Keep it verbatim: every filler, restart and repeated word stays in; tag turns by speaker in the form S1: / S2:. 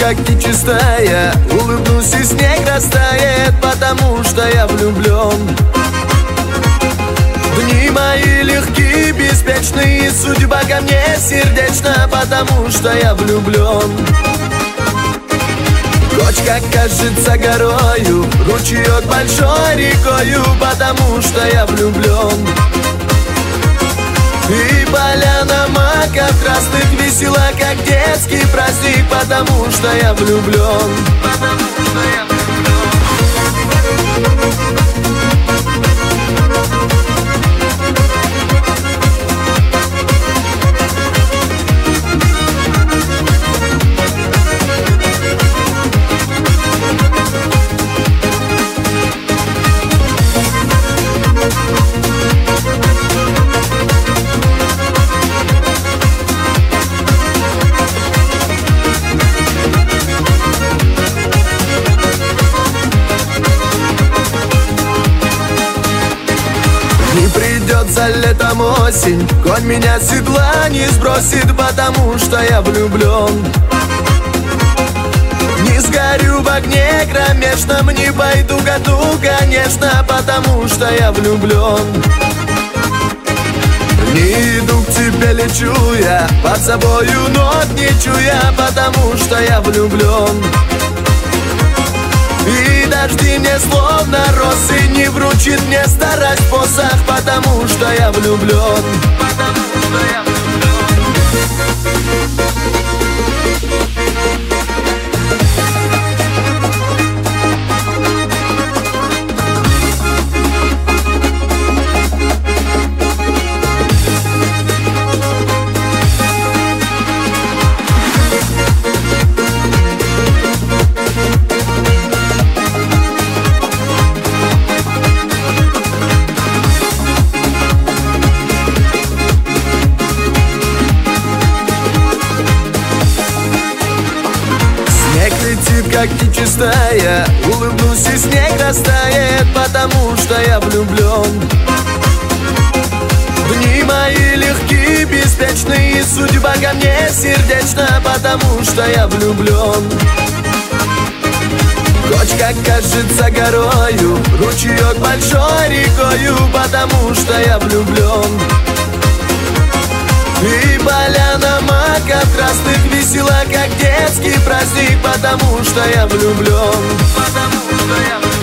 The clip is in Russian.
S1: как ты чистая, улыбнусь и снег растает, потому что я влюблен. Дни мои легкие, беспечные, судьба ко мне сердечна, потому что я влюблен. Кочка кажется горою, ручеек большой рекою, потому что я влюблен. И поляна маков красных весела, как детский праздник, потому что я влюблен. Потому что я влюблен. Не придется летом осень, конь меня с седла не сбросит, потому что я влюблен. Не сгорю в огне кромешном, не пойду году, конечно, потому что я влюблен. Не иду к тебе, лечу я, под собою ног не чуя, потому что я влюблен. И дожди мне словно росы, не вручит мне старость посох, потому что я влюблен. Потому что я влюблен. Как ты чистая, улыбнусь и снег растает, потому что я влюблен. Дни мои легкие, беспечные, судьба ко мне сердечна, потому что я влюблен. Кочка кажется горою, ручеек большой рекою, потому что я влюблен. И поляна маков красных весела, как детский праздник, потому что я влюблен. Потому что я влюблен.